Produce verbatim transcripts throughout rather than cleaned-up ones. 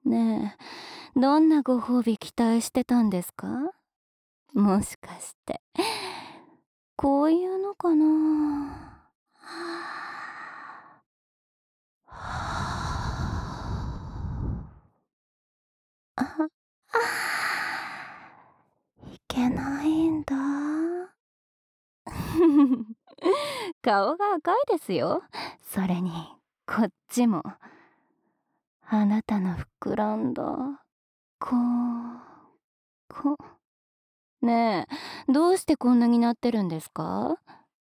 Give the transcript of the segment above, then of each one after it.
ねえ、どんなご褒美期待してたんですか？もしかして、こういうのかな？あ、いけないんだ。顔が赤いですよ。それに、こっちも。あなたの膨らんだ、ここねえ、どうしてこんなになってるんですか？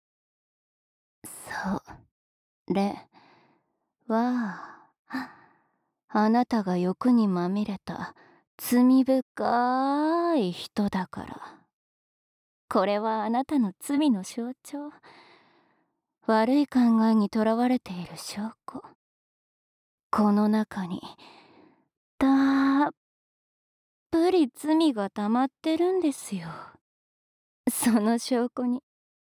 そう、れは、あなたが欲にまみれた罪深い人だから。これはあなたの罪の象徴。悪い考えにとらわれている証拠。この中にたっぷり罪が溜まってるんですよ。その証拠に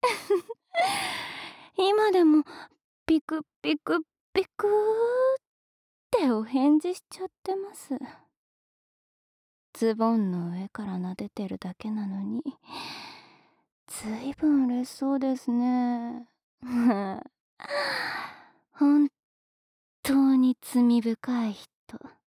今でもピクピクピクってお返事しちゃってます。ズボンの上から撫でてるだけなのに、ずいぶん嬉しそうですね。本当に罪深い人。